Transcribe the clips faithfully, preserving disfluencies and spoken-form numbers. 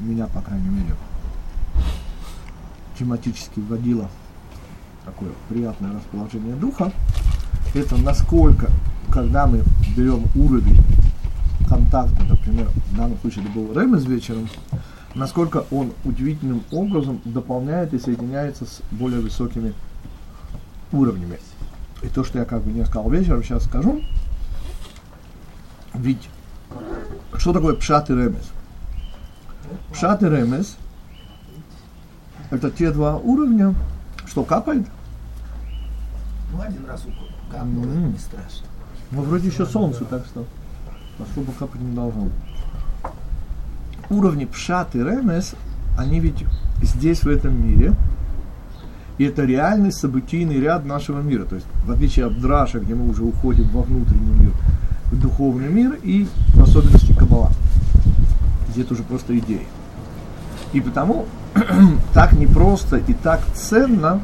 меня, по крайней мере, тематически вводило такое приятное расположение духа, это насколько, когда мы берем уровень контакта, например, в данном случае это был ремез вечером, насколько он удивительным образом дополняет и соединяется с более высокими уровнями. И то, что я как бы не сказал вечером, сейчас скажу. Ведь что такое пшат и ремез? Пшат и ремез — это те два уровня, что капает. Ну, один раз капнул, mm-hmm. не страшно. Ну, вроде еще солнце, так что особо капать не должно. Уровни пшат и ремез, они ведь здесь, в этом мире, и это реальный событийный ряд нашего мира. То есть, в отличие от драша, где мы уже уходим во внутренний мир, в духовный мир, и в особенности каббала, где это уже просто идеи. И потому так непросто и так ценно,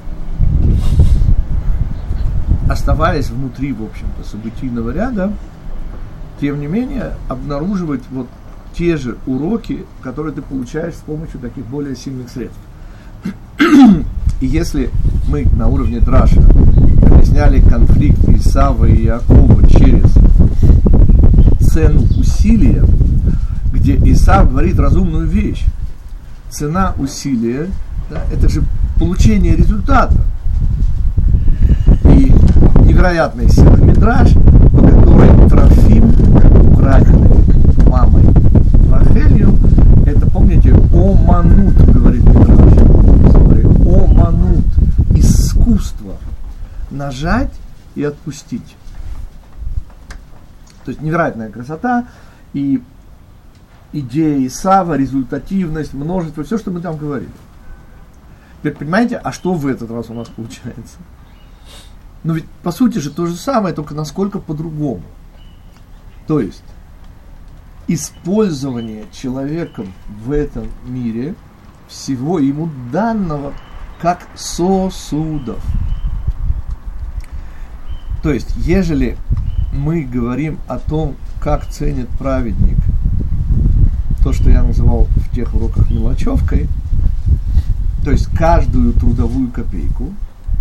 оставаясь внутри, в общем-то, событийного ряда, тем не менее, обнаруживать вот те же уроки, которые ты получаешь с помощью таких более сильных средств. И если мы на уровне драша объясняли конфликт Исава и Иакова через цену усилия, где Исав говорит разумную вещь. Цена усилия, да, это же получение результата. И невероятная сила мидраш, по которой Трофим, украденный мамой Рахелью, это, помните, оманут, говорит мидраш. Оманут, искусство нажать и отпустить. То есть невероятная красота и идея Исава, результативность, множество, все, что мы там говорили. Теперь понимаете, а что в этот раз у нас получается? Ну ведь по сути же то же самое, только насколько по-другому. То есть использование человеком в этом мире всего ему данного как сосудов. То есть, ежели мы говорим о том, как ценит праведник то, что я называл в тех уроках мелочевкой, то есть каждую трудовую копейку,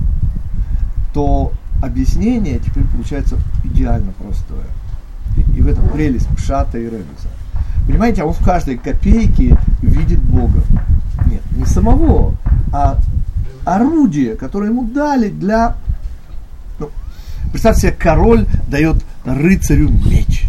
то объяснение теперь получается идеально простое. И, и в этом прелесть пшата и ремеза. Понимаете, а он в каждой копейке видит Бога. Нет, не самого, а орудие, которое ему дали для... Ну, представьте себе, король дает рыцарю меч.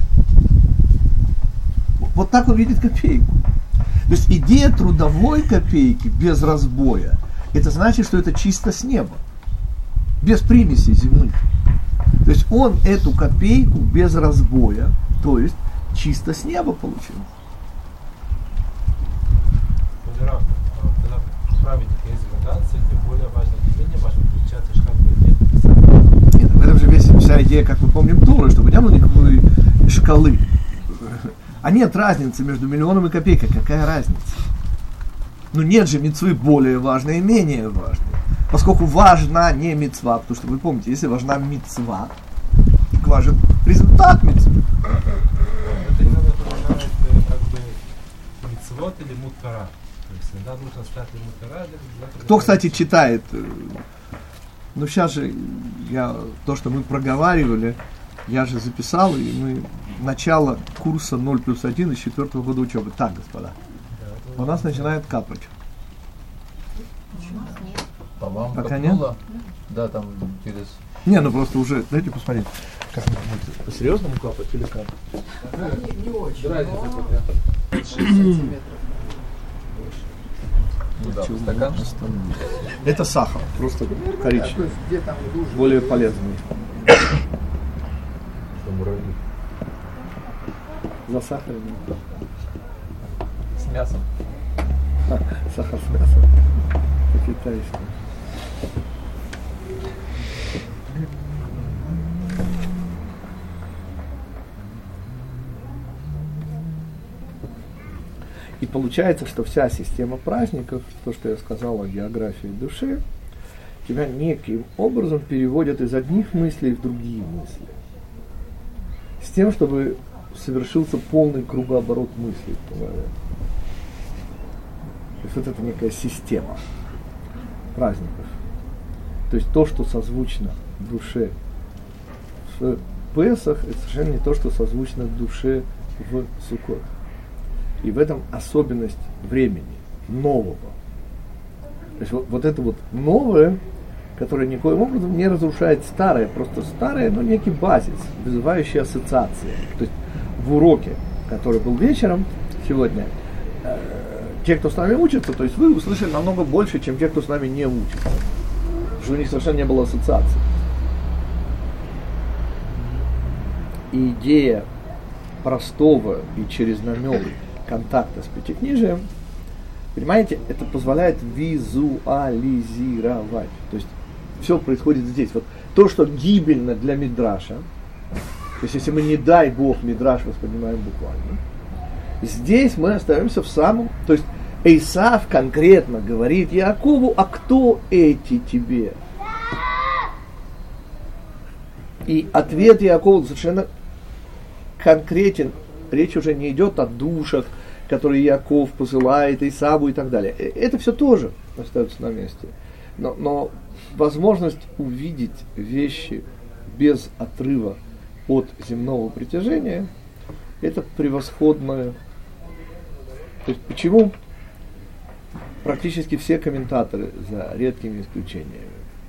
Вот так он видит копейку. То есть идея трудовой копейки без разбоя, это значит, что это чисто с неба, без примесей земных. То есть он эту копейку без разбоя, то есть чисто с неба получил. Когда праведник есть гаданцы, это более важно, не менее важно, получается, что как бы нет. Нет, в этом же весь, вся идея, как мы помним, Торы, чтобы не было никакой шкалы. А нет разницы между миллионом и копейкой. Какая разница? Ну нет же мицвы более важной и менее важной. Поскольку важна не мицва, потому что вы помните, если важна мицва, так важен результат мицвы. Это именно напоминает как бы мицвот или мут-тора. То есть иногда нужно стать мут-тора. Кто, кстати, читает, ну сейчас же я, то, что мы проговаривали, я же записал, и мы начало курса ноль плюс один из четвертого года учебы. Так, господа, у нас начинает капать. По-моему, пока капнуло. нет? Да, там через... Не, ну просто уже, дайте посмотреть, как мы будем по-серьезному капать или как? Не, не очень. Разница но какая? шесть сантиметров. Ну да, стакан. Это сахар, просто Да, то коричневый, есть где там лужи. более полезный. Засахаренный. С мясом. А, сахар с мясом. По-китайски. И получается, что вся система праздников, то, что я сказал о географии души, тебя неким образом переводят из одних мыслей в другие мысли. С тем, чтобы совершился полный кругооборот мыслей в голове. вот эта некая система праздников. То есть то, что созвучно душе в Песах, это совершенно не то, что созвучно душе в Суккот. И в этом особенность времени, нового. То есть вот, вот это вот новое, которое никоим образом не разрушает старое, просто старое, но некий базис, вызывающий ассоциации. То есть в уроке, который был вечером сегодня, э, те, кто с нами учится, то есть вы услышали намного больше, чем те, кто с нами не учится. Потому что у них совершенно не было ассоциаций. И идея простого и через намек контакта с пятикнижием, понимаете, это позволяет визуализировать. То есть все происходит здесь. Вот то, что гибельно для мидраша, то есть если мы, не дай Бог, мидраш воспринимаем буквально, здесь мы остаемся в самом... То есть Эйсав конкретно говорит Яакову: а кто эти тебе? И ответ Яакова совершенно конкретен. Речь уже не идет о душах, которые Яаков посылает Исаву и так далее. Это все тоже остается на месте. Но, но возможность увидеть вещи без отрыва от земного притяжения — это превосходное. То есть почему практически все комментаторы, за редкими исключениями,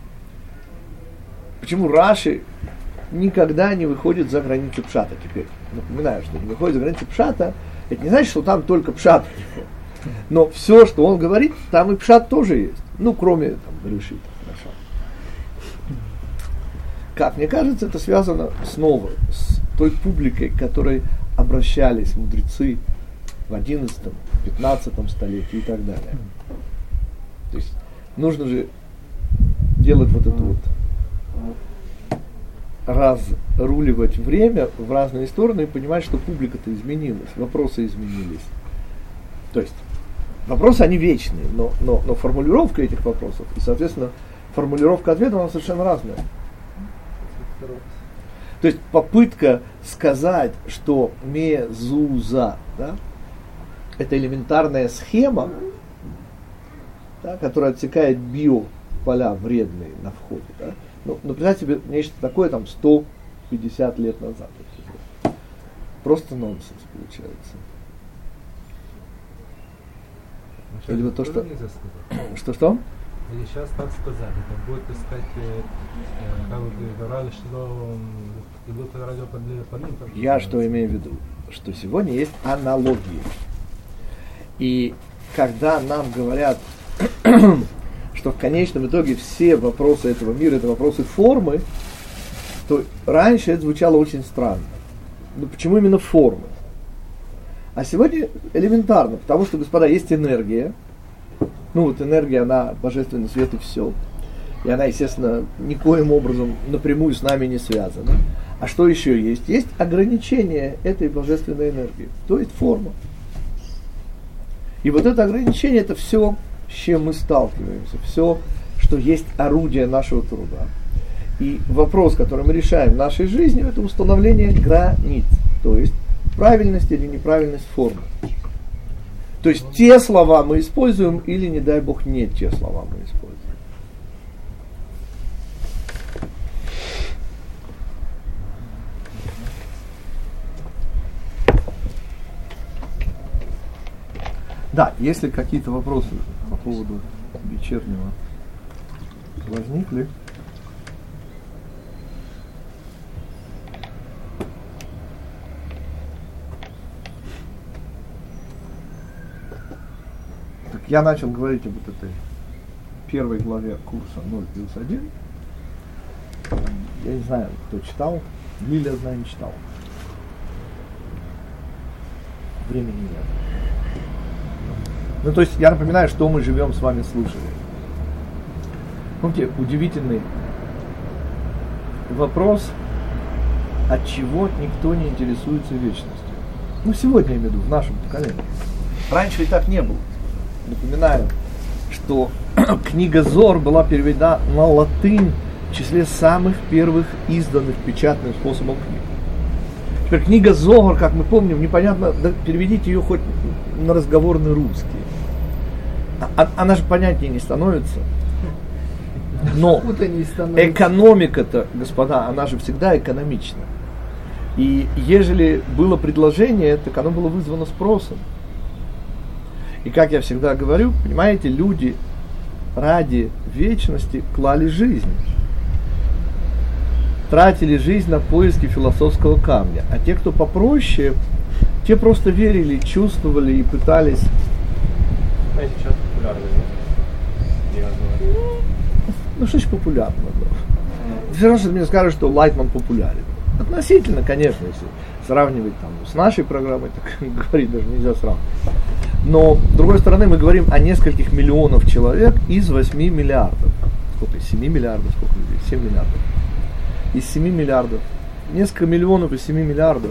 почему Раши никогда не выходит за границы пшата теперь? Напоминаю, что не выходит за границы пшата, это не значит, что там только пшат. Но все, что он говорит, там и пшат тоже есть. Ну, кроме там, решит. Хорошо. Как мне кажется, это связано снова с той публикой, к которой обращались мудрецы в одиннадцатом, пятнадцатом столетии и так далее. То есть нужно же делать вот это вот, разруливать время в разные стороны и понимать, что публика-то изменилась, вопросы изменились. То есть вопросы, они вечные, но, но, но формулировка этих вопросов и, соответственно, формулировка ответа, она совершенно разная. То есть попытка сказать, что мезуза, да, это элементарная схема, да, которая отсекает биополя вредные на входе. Да. Ну, ну, представьте себе нечто такое там сто пятьдесят лет назад. Просто нонсенс получается. Ну, или вот то, что... Что-что? Или сейчас так сказать, это будет, так сказать, э, как вы говорили, что идут радио под парнем. Я что имею в виду? Что сегодня есть аналогии. И когда нам говорят, что в конечном итоге все вопросы этого мира — это вопросы формы, то раньше это звучало очень странно. Но почему именно формы? А сегодня элементарно, потому что, господа, есть энергия. Ну вот энергия, она божественный свет и все. И она, естественно, никоим образом напрямую с нами не связана. А что еще есть? Есть ограничение этой божественной энергии, то есть форма. И вот это ограничение — это все, с чем мы сталкиваемся, все, что есть орудие нашего труда. И вопрос, который мы решаем в нашей жизни, это установление границ, то есть правильность или неправильность формы. То есть те слова мы используем или, не дай Бог, не те слова мы используем. Да, если какие-то вопросы по поводу вечернего возникли. Так, я начал говорить об вот этой первой главе курса ноль плюс один. Я не знаю, кто читал. Лилия, знаю, не читал. Времени нет. Ну, то есть, я напоминаю, что мы живем с вами слушали. Помните, удивительный вопрос, от чего никто не интересуется вечностью. Ну, сегодня, я имею в виду, в нашем поколении. Раньше и так не было. Напоминаю, что книга Зор была переведена на латынь в числе самых первых изданных печатным способом книг. Теперь книга Зор, как мы помним, непонятно, да переведите ее хоть на разговорный русский. а, она же понятнее не становится. Но Откуда не становится? экономика-то, господа, она же всегда экономична. И ежели было предложение, так оно было вызвано спросом. И как я всегда говорю, понимаете, люди ради вечности клали жизнь. Тратили жизнь на поиски философского камня. А те, кто попроще, те просто верили, чувствовали и пытались. А сейчас популярны, да? Я говорю. Ну что ж популярно, да. Все равно, что ты мне скажешь, что Лайтман популярен. Относительно, конечно, если сравнивать там, с нашей программой, так говорить даже нельзя сравнивать. Но, с другой стороны, мы говорим о нескольких миллионов человек из восьми миллиардов. Сколько? Из семи миллиардов? Сколько людей? семь миллиардов. Из семи миллиардов. Несколько миллионов из семи миллиардов.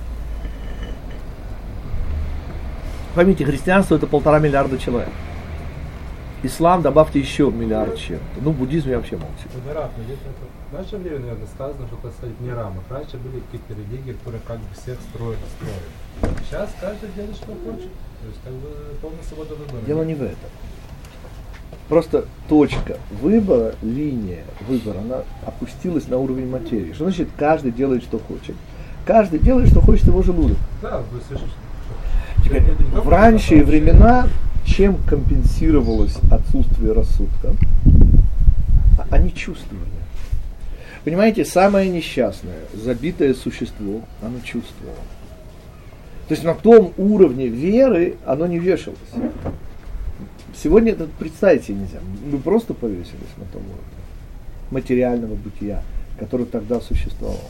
Поймите, христианство это полтора миллиарда человек. Ислам добавьте еще миллиард чем-то. Ну, буддизм я вообще молчу. Модерат, но здесь это в наше время, наверное, сказано, что, так сказать, не рамок. Раньше были какие-то религии, которые как бы всех строят и строят. Сейчас каждый делает, что хочет. То есть, как бы, полная свобода выбора. Дело не в этом. Просто точка выбора, линия выбора, она опустилась на уровень материи. Что значит каждый делает, что хочет? Каждый делает, что хочет его желудок. Да, вы слышите. Теперь, в ранние времена чем компенсировалось отсутствие рассудка? Они чувствовали. Понимаете, самое несчастное, забитое существо, оно чувствовало. То есть на том уровне веры оно не вешалось. Сегодня это представить себе нельзя. Мы просто повесились на том уровне материального бытия, который тогда существовал.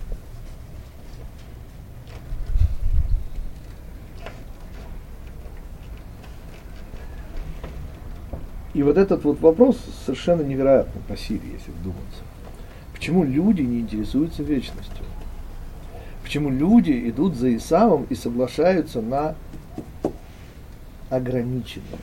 И вот этот вот вопрос совершенно невероятно по силе, если вдуматься. Почему люди не интересуются вечностью? Почему люди идут за Исавом и соглашаются на ограниченное?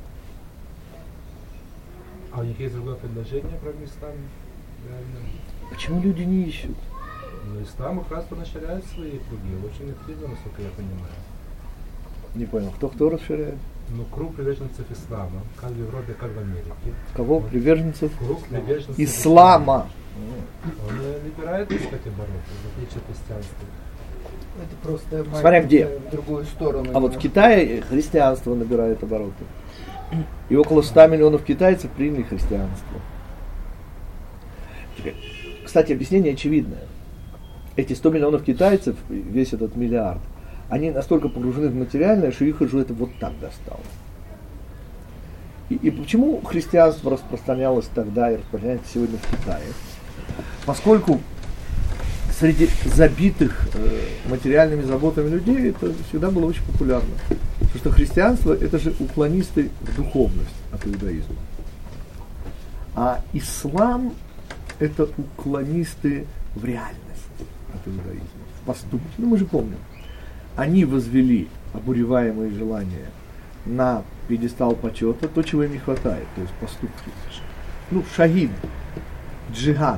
А у них есть другое предложение про ислам? Почему люди не ищут? Ну, ислам как раз расширяет свои круги. Очень активно, насколько я понимаю. Не понял, кто кто расширяет? Ну, круг приверженцев ислама, как в Европе, как в Америке. Кого? Вот. Приверженцев? Круг приверженцев Ислама. Он не набирает, кстати, обороты, в отличие от христианства. Это просто Смотря где. в другую сторону. А вот в Китае христианство набирает обороты. И около ста миллионов китайцев приняли христианство. Теперь, кстати, объяснение очевидное. Эти сто миллионов китайцев, весь этот миллиард, они настолько погружены в материальное, что их уже это вот так достало. И, и почему христианство распространялось тогда и распространяется сегодня в Китае? Поскольку среди забитых э, материальными заботами людей это всегда было очень популярно. Потому что христианство это же уклонисты в духовность от иудаизма. А ислам это уклонисты в реальность от иудаизма, в поступки. Ну мы же помним. Они возвели обуреваемые желания на пьедестал почета, то, чего им не хватает, то есть поступки. Ну, шагид, джихад.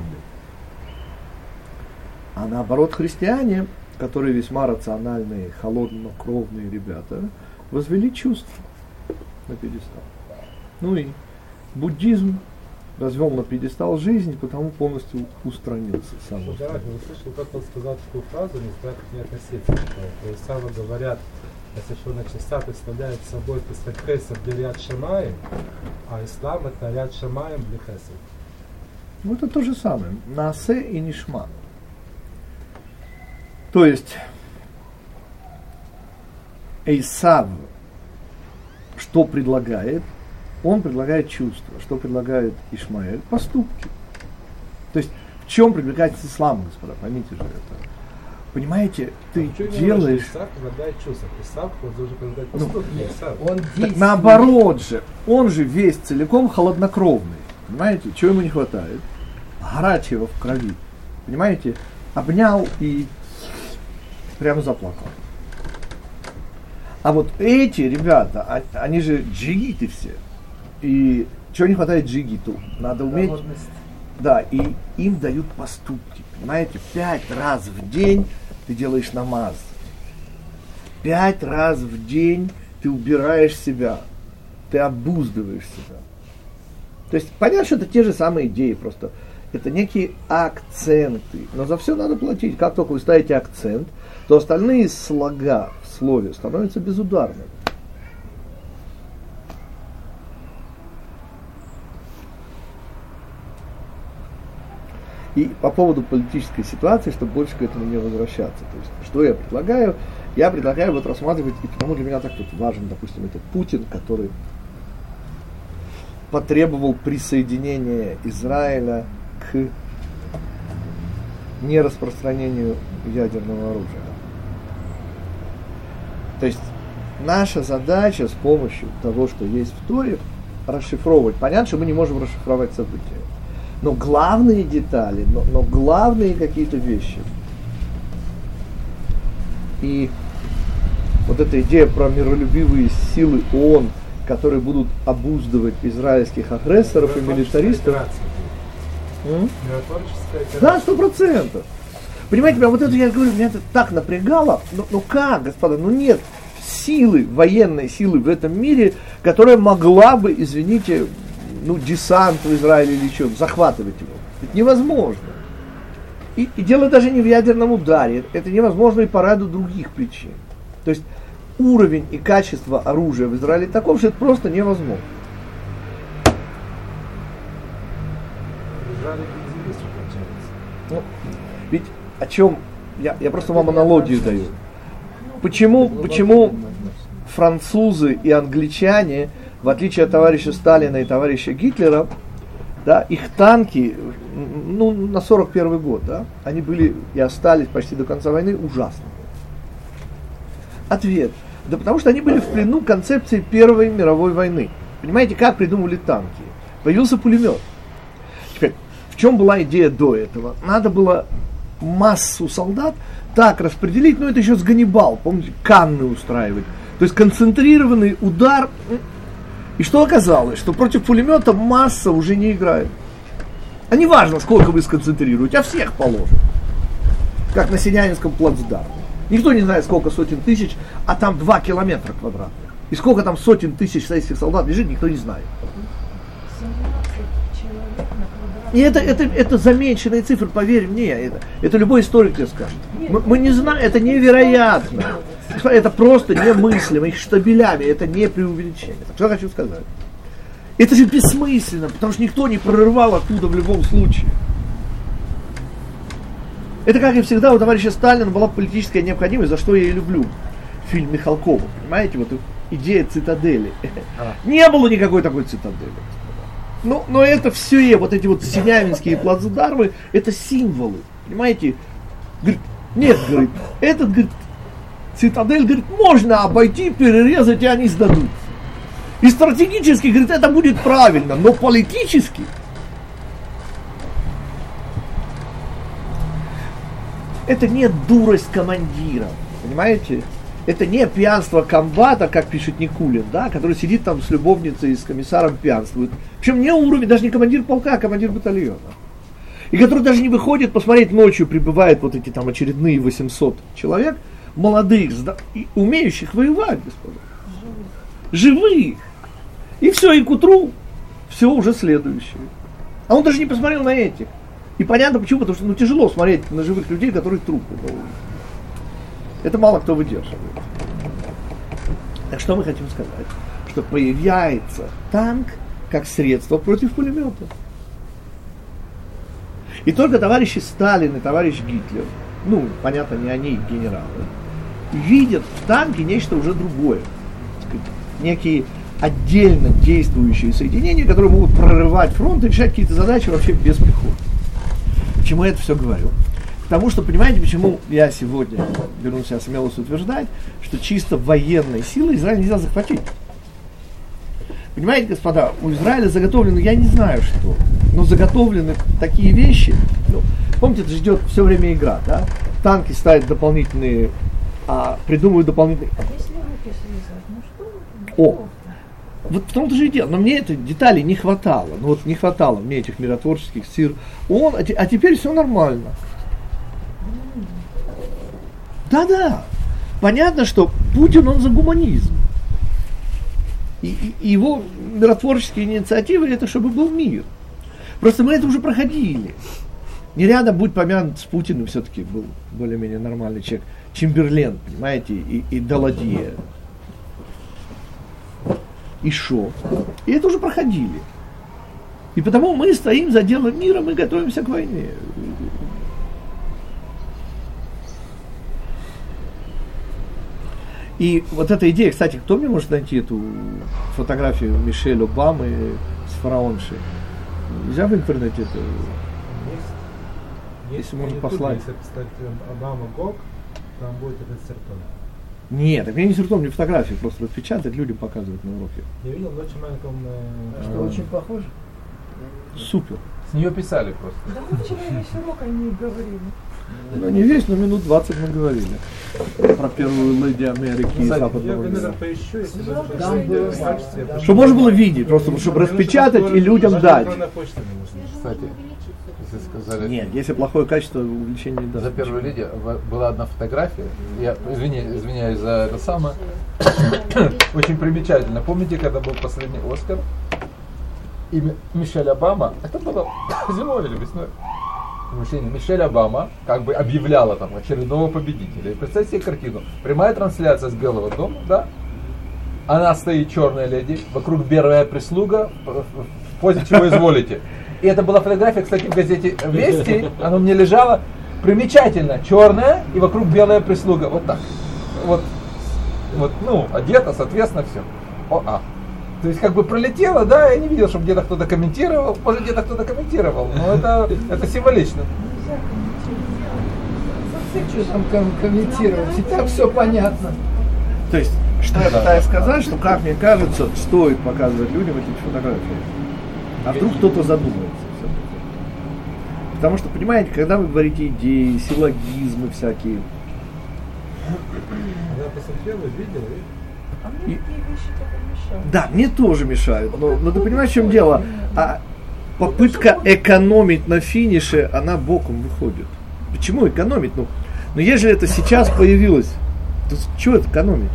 А наоборот, христиане, которые весьма рациональные, холоднокровные ребята, возвели чувства на пьедестал. Ну и буддизм развел на пьедестал жизнь, потому полностью устранился сам. Да, я услышал, как он сказал такую фразу, не знаю, как не относиться. То есть самого говорят, совершенно чиста представляет собой хесед для ряд шамаем, а ислам это ряд шамаем для хесед. Ну это то же самое. Наасе и нишма. То есть Эйсав что предлагает? Он предлагает чувства. Что предлагает Ишмаэль? Поступки. То есть в чем привлекательность ислама, господа? Поймите же это. Понимаете, ты а делаешь... Исав предлагает чувства. Исав должен предлагать поступки. Ну, Исав. Он так наоборот же. Он же весь целиком холоднокровный. Понимаете? Чего ему не хватает? Горячего в крови. Понимаете? Обнял и прямо заплакал. А вот эти ребята, они же джигиты все. И чего не хватает джигиту? Надо уметь... Да, и им дают поступки. Понимаете? Пять раз в день ты делаешь намаз. Пять раз в день ты убираешь себя. ты обуздываешь себя. То есть понятно, что это те же самые идеи, просто это некие акценты. Но за все надо платить. Как только вы ставите акцент, то остальные слога в слове становятся безударными. И по поводу политической ситуации, чтобы больше к этому не возвращаться. То есть, что я предлагаю? Я предлагаю вот рассматривать, и потому для меня так вот важен, допустим, этот Путин, который потребовал присоединения Израиля к нераспространению ядерного оружия. То есть наша задача с помощью того, что есть в Торе, расшифровывать. Понятно, что мы не можем расшифровать события. Но главные детали, но, но главные какие-то вещи. И вот эта идея про миролюбивые силы ООН, которые будут обуздывать израильских агрессоров и милитаристов. Да, сто процентов. Понимаете, меня вот это, я говорю, меня это так напрягало. Ну, ну как, господа, ну нет силы, военной силы в этом мире, которая могла бы, извините, ну, десант в Израиле или что, захватывать его. Это невозможно. И, и дело даже не в ядерном ударе. Это невозможно и по ряду других причин. То есть уровень и качество оружия в Израиле таков, что это просто невозможно. Ну, ведь о чем... Я, я просто вам аналогию даю. Почему, почему французы и англичане, в отличие от товарища Сталина и товарища Гитлера, да, их танки, ну, на сорок первый год, да, они были и остались почти до конца войны ужасными. Ответ. Да потому что они были в плену концепции Первой мировой войны. Понимаете, как придумали танки? Появился пулемет. Теперь, в чем была идея до этого? Надо было массу солдат так распределить, ну это еще с Ганнибал, помните, Канны устраивать. То есть концентрированный удар. И что оказалось? Что против пулемета масса уже не играет. А не важно, сколько вы сконцентрируете, а всех положат. Как на Синявинском плацдарме. Никто не знает, сколько сотен тысяч, а там два километра квадратных. И сколько там сотен тысяч советских солдат лежит, никто не знает. И это, это, это заменьшенные цифры, поверь мне, это, это любой историк тебе скажет. Мы, мы не знаем, это невероятно. Это просто немыслимо, их штабелями, это не преувеличение. Что я хочу сказать? Это же бессмысленно, потому что никто не прорывал оттуда в любом случае. Это, как и всегда, у товарища Сталина была политическая необходимость, за что я и люблю фильм Михалкова. Понимаете, вот идея цитадели. А. Не было никакой такой цитадели. Но, но это все, вот эти вот синявинские плацдармы, это символы. Понимаете? Говорит, нет, говорит, этот, говорит, цитадель, говорит, можно обойти, перерезать, и они сдадутся. И стратегически, говорит, это будет правильно, но политически... Это не дурость командира, понимаете? Это не пьянство комбата, как пишет Никулин, да, который сидит там с любовницей и с комиссаром пьянствует. Причем не уровень, даже не командир полка, а командир батальона. И который даже не выходит посмотреть ночью, прибывает вот эти там очередные восемьсот человек, молодых, и умеющих воевать, господа. Живых. И все, и к утру все уже следующее. А он даже не посмотрел на этих. И понятно почему, потому что ну, тяжело смотреть на живых людей, которые трупы. Это мало кто выдерживает. Так что мы хотим сказать? Что появляется танк как средство против пулемета. И только товарищи Сталин и товарищ Гитлер, ну, понятно, не они, генералы, видят в танке нечто уже другое. Так сказать, некие отдельно действующие соединения, которые могут прорывать фронт и решать какие-то задачи вообще без пехоты. Почему я это все говорю? Потому что, понимаете, почему я сегодня беру на себя смелость утверждать, что чисто военной силой Израиль нельзя захватить. Понимаете, господа, у Израиля заготовлены, я не знаю что, но заготовлены такие вещи. Ну, помните, это же идет все время игра, да? Танки ставят дополнительные, а, придумывают дополнительные... Если руки связать, ну что? О! Вот в том-то же и дело. Но мне этой детали не хватало. Ну вот не хватало мне этих миротворческих сил. Он, а, а теперь все нормально. Да-да. Понятно, что Путин, он за гуманизм. И, и его миротворческие инициативы, это чтобы был мир. Просто мы это уже проходили. Не рядом, будь помянут, с Путиным все-таки был более-менее нормальный человек. Чемберлен, понимаете, и, и Даладье. И шо. И это уже проходили. И потому мы стоим за делом мира, мы готовимся к войне. И вот эта идея, кстати, кто мне может найти эту фотографию Мишель Обамы с фараоншей? Нельзя в интернете это? Есть, если можно YouTube, послать. Если поставить Обама Гог, там будет этот сертон. Нет, так мне не сертом, не фотографии, просто распечатать, людям показывать на уроке. Я видел в очень маленьком... Э, Что очень похоже. Супер. С нее писали просто. Да мы вчера весь урок о ней говорили. Ну, не весь, но минут двадцать мы говорили. Про первую леди Америки и я, западного наверное, мира. поищу, если даже Там посмотреть было в качестве, я Чтобы можно было видеть, просто чтобы распечатать и людям даже дать. электронная почта не нужна. Кстати, если сказали... Нет, если плохое качество, увеличение не даст. За первую леди в- была одна фотография. Я извини, извиняюсь за это самое. Очень примечательно. Помните, когда был последний Оскар? И Ми- Мишель Обама, это было зимой или весной? Мужчина, Мишель Обама как бы объявляла там очередного победителя. И представьте себе картину. Прямая трансляция с Белого дома, да? Она стоит, черная леди, вокруг белая прислуга, в, в- в позе чего изволите. И это была фотография, кстати, в газете «Вести», она у меня лежала. Примечательно, черная и вокруг белая прислуга. Вот так. Вот, вот ну, одета, соответственно, все. О, а. То есть как бы пролетело, да, я не видел, чтобы где-то кто-то комментировал. Может, где-то кто-то комментировал, но это, это символично. Что там ком- комментировать? И так все понятно. То есть, что я пытаюсь сказать, что, как мне кажется, стоит показывать людям эти фотографии. А вдруг кто-то задумается все-таки. Потому что, понимаете, когда вы говорите идеи, силлогизмы всякие, Она посмотрела, видела и... А мне И- такие вещи только мешают. да, мне тоже мешают, но, но ты понимаешь, в чем дело? А попытка экономить на финише, она боком выходит. Почему экономить? Ну, ну если это сейчас появилось, то что это экономить?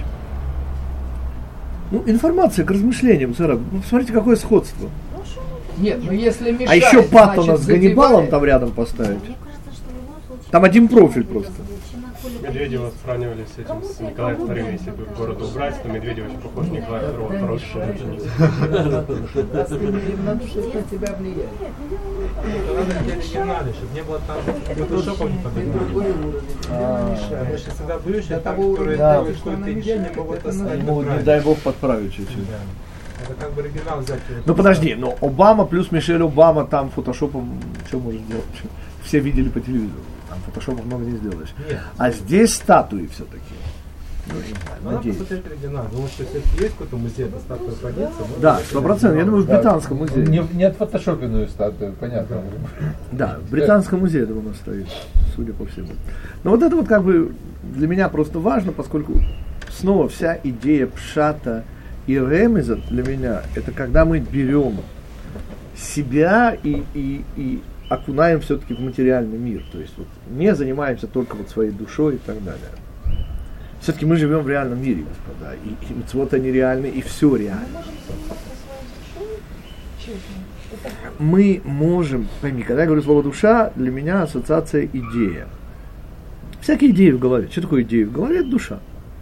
Ну, информация к размышлениям, Сара. Ну, смотрите, какое сходство. Ну, что мы Нет, ну если мешает, А еще Паттона значит, с Ганнибалом задевает. там рядом поставить. Мне кажется, что в любом случае... Там один профиль просто. Медведева сравнивали с этим, с Николаем Вторым, если бы города убрать, то Медведев очень похож на Николая Второго, хороший ученик. Равнодушие на тебя влияет. Это надо делать в финале, чтобы не было там фотошопов не подогнали. Потому что всегда боюсь, что там, которые да. делают какую-то идею, не могут оставить. Ну, не дай бог подправить чуть-чуть. Да. Это как бы оригинал взять. Ну подожди, но Обама плюс Мишель Обама там фотошопом что может делать? Все видели по телевизору. Там фотошопом много не сделаешь. Нет. А здесь статуи все-таки. Ну, не знаю, Надо надеюсь. посмотреть оригинал. Потому что если есть какой-то музей, это статуя хранится. можно Да, взять сто процентов. Я думаю, в Да. Британском музее. Не, не отфотошопенную статую, понятно. Да, в Британском музее, думаю, у нас стоит, судя по всему. Но вот это вот как бы для меня просто важно, поскольку снова вся идея пшата и ремеза для меня, это когда мы берем себя и, и, и окунаем все-таки в материальный мир. То есть вот не занимаемся только вот своей душой и так далее. Все-таки мы живем в реальном мире, господа. И, и мицвот они реальны, и все реально. можем заниматься своей душой, честно. Это Мы можем, пойми, когда я говорю слово душа, для меня ассоциация идея. Всякие идеи в голове. Что такое идея в голове? Это душа.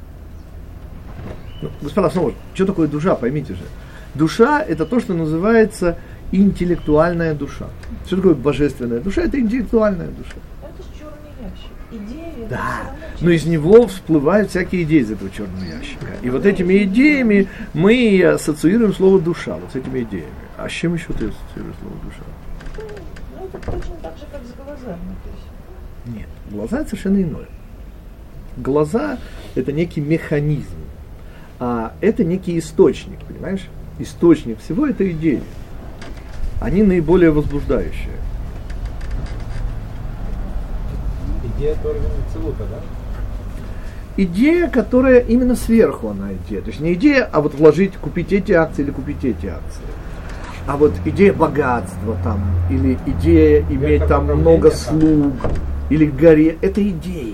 Ну, господа, снова, что такое душа, поймите же. Душа – это то, что называется интеллектуальная душа. Что такое божественная душа? Это интеллектуальная душа. это же черный ящик. Идеи. это Да, всё равно но из него всплывают всякие идеи из этого черного ящика. И вот этими идеями мы ассоциируем слово душа, вот с этими идеями. А с чем еще ты ассоциируешь слово душа? Ну, это точно так же, как с глазами. То есть. Нет, глаза это совершенно иное. Глаза это некий механизм, а это некий источник, понимаешь? Источник всего это идеи. Они наиболее возбуждающие. Идея Торвина Целута, да? Идея, которая именно сверху она идея. То есть не идея, а вот вложить, купить эти акции или купить эти акции. А вот идея богатства там, или идея иметь там много слуг, или горе, это идеи.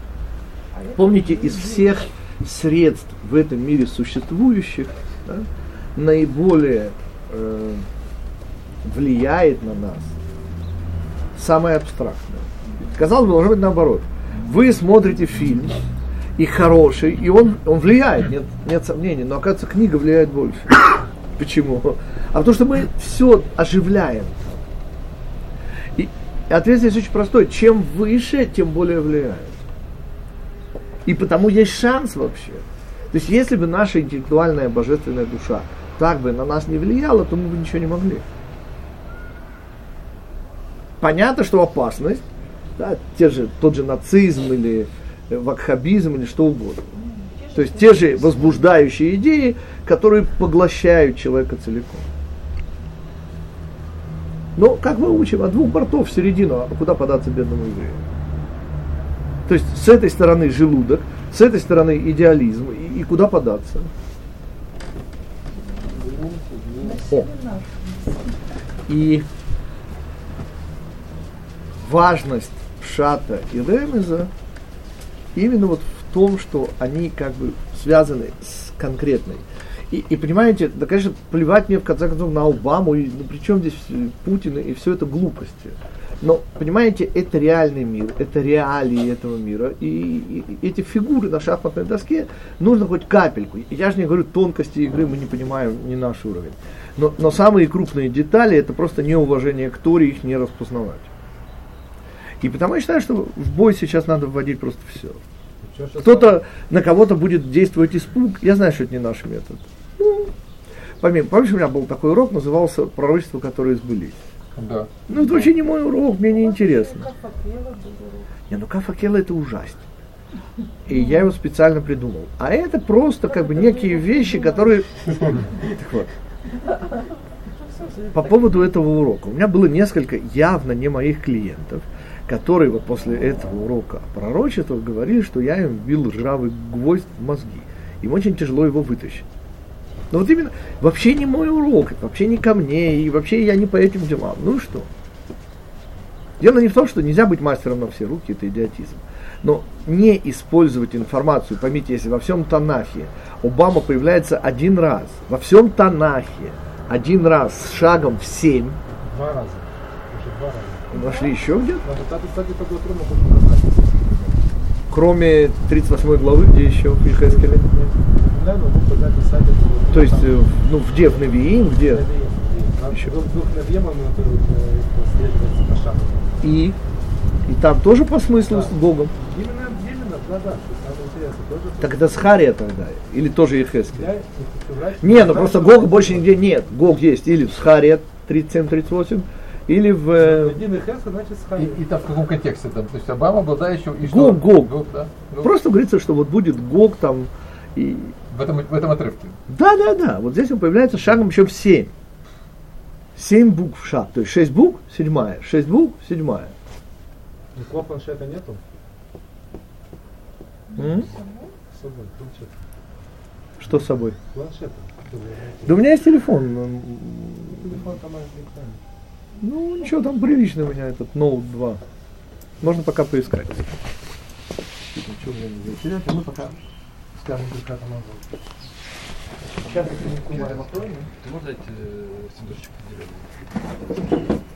Помните, из всех средств в этом мире существующих, да, наиболее э, влияет на нас, самое абстрактное. Казалось бы, должно быть наоборот. Вы смотрите фильм, и хороший, и он, он влияет, нет, нет сомнений, но оказывается, книга влияет больше. Почему? А потому что мы все оживляем. И ответ здесь очень простой. Чем выше, тем более влияет. И потому есть шанс вообще. То есть, если бы наша интеллектуальная божественная душа так бы на нас не влияла, то мы бы ничего не могли. Понятно, что опасность, да, те же, тот же нацизм или вакхабизм или что угодно. То есть те же возбуждающие идеи, которые поглощают человека целиком. Но, как мы учим, от двух бортов в середину, а куда податься бедному еврею? То есть с этой стороны желудок, с этой стороны идеализм, и, и куда податься? О. И важность Пшата и Ремеза именно вот в том, что они как бы связаны с конкретной. И, и понимаете, да, конечно, плевать мне в конце концов на Обаму, и, ну при чем здесь Путин, и все это глупости. Но, понимаете, это реальный мир, это реалии этого мира. И, и, и эти фигуры на шахматной доске нужно хоть капельку. Я же не говорю, тонкости игры мы не понимаем, не наш уровень. Но, но самые крупные детали, это просто неуважение к Торе, их не распознавать. И потому я считаю, что в бой сейчас надо вводить просто все. Кто-то, на кого-то будет действовать испуг. Я знаю, что это не наш метод. Ну, помимо, помнишь, у меня был такой урок, назывался «Пророчества, которые сбылись». Да. Ну, это вообще не мой урок, мне не интересно. Не, ну Кафакела это ужасно. И я его специально придумал. А это просто как бы некие вещи, которые... Так вот. По поводу этого урока. У меня было несколько явно не моих клиентов, которые вот после этого урока о пророчествах говорили, что я им вбил ржавый гвоздь в мозги. Им очень тяжело его вытащить. Но вот именно, вообще не мой урок, это вообще не ко мне, и вообще я не по этим делам. Ну и что? Дело не в том, что нельзя быть мастером на все руки, это идиотизм. Но не использовать информацию, поймите, если во всем Танахе Обама появляется один раз, во всем Танахе один раз с шагом в семь. Два раза. Уже два раза. Нашли еще где-то? Надо, Кроме тридцать восьмой главы, где еще в Ехескеле? То есть, ну, где в Навиим, где? Еще. И? И там тоже по смыслу с Богом? Именно, именно, да, да. Самое интересное, тоже. Так это Схария тогда? Или тоже Ехескель? Не, ну просто Гога больше нигде нет. Гог есть или в Схария тридцать семь тридцать восемь, или в... Один Ехескель, значит Схария. И, и там в каком контексте? Там, то есть Обама обладающий... И Гог, Гог. Гог, да? Гог. Просто говорится, что вот будет Гог там и... В этом, в этом отрывке. Да, да, да. Вот здесь он появляется шагом еще в семь. Семь букв шаг. То есть шесть букв, седьмая. Шесть букв, седьмая. Никакого планшета нету? М? С собой, планшет. Что с собой? Планшет. Да у меня есть телефон. Телефон там на экране. Ну, ничего, там приличный у меня этот ноут два. Можно пока поискать. Ничего мне не затерять, а мы пока скажем, как это можно. Сейчас я не откроем. Можно эти сидушечки поделать?